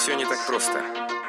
все не так просто.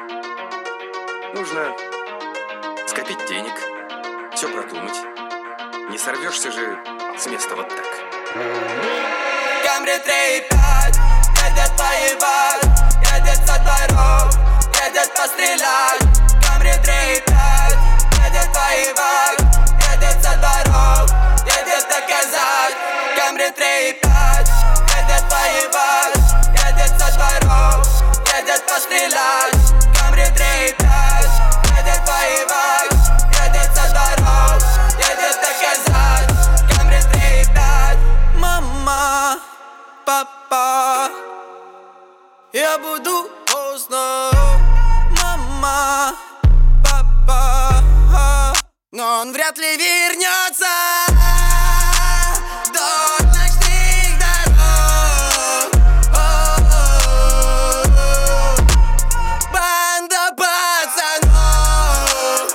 Нужно скопить денег, все продумать. Не сорвешься же с места вот так. Камри 3,5 едет воевать, едет со дорог, едет пострелять. Камри 3,5 едет воевать, едет со дорог, едет доказать. Камри 3,5 едет воевать, едет со дорог, едет пострелять. Камри 3,5 едет воевать, едет со дорог, едет доказать. Камри 3,5. Мама, папа, я буду поздно. Мама, папа, но он вряд ли вернется. До ночных дорог. Банда пацанов.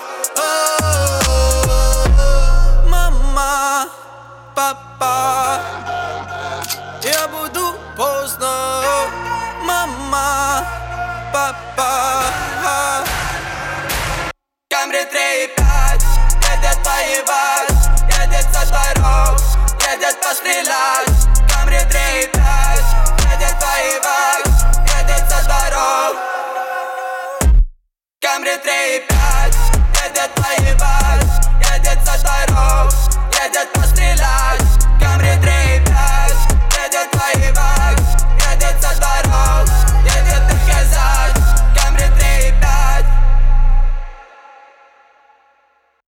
Мама, папа, я буду поздно. Мама, папа. Камри 3,5 едет воевать, едет со дорог,